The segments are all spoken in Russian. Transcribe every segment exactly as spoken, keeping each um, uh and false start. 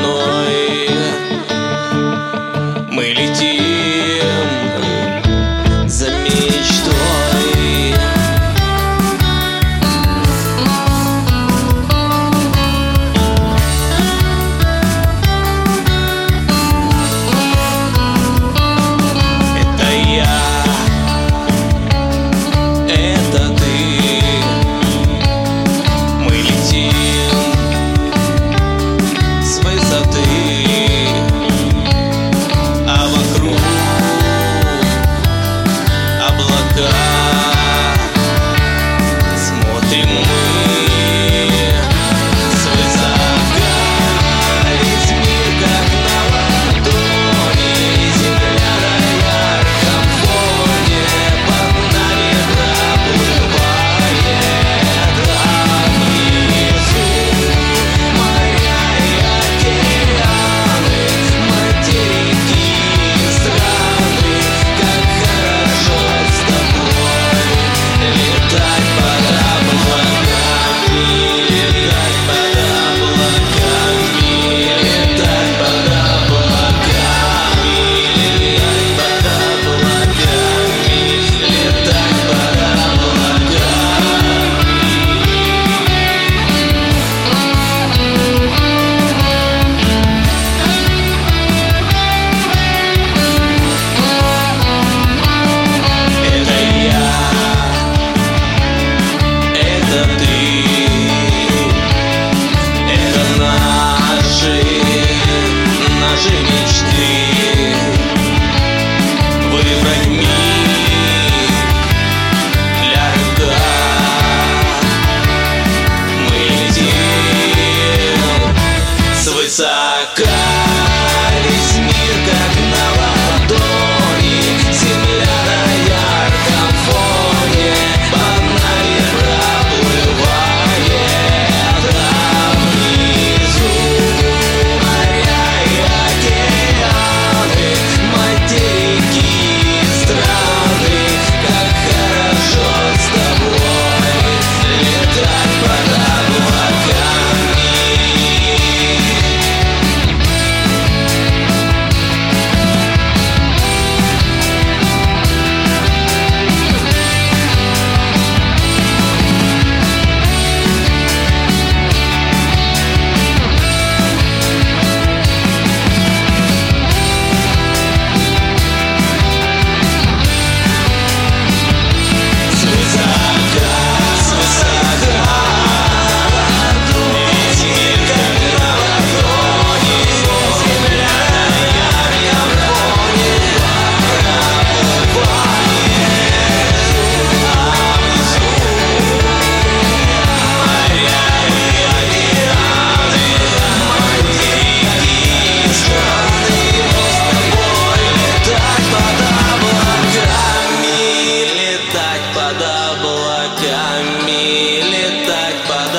водой. Мы летим за мечтой. Это я, это ты. Мы летим с высоты, а вокруг облака. Смотрим мы свысока, весь мир как на ладони, земля на ярком фоне, под нами проплывает, а внизу моря и океаны, материки и страны. Как хорошо с тобой летать под облаками, летать под облаками, летать под облаками, летать под облаками, летать под облаками. Это я, это ты, это наши, наши мечты. Выбрать мир для рывка. Мы летим свысока, весь мир как на ладони, земля на ярком фоне, под нами проплывает, а внизу моря и океаны, материки и страны. Как хорошо с тобой летать под облаками. Свысока, свысока, весь мир как на ладони, земля на ярком фоне, проплывает, а внизу моря и океаны, материки и страны. С тобой летать под облаками, летать под облаками, летать под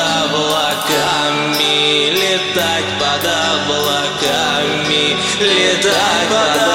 облаками, летать под облаками, летать под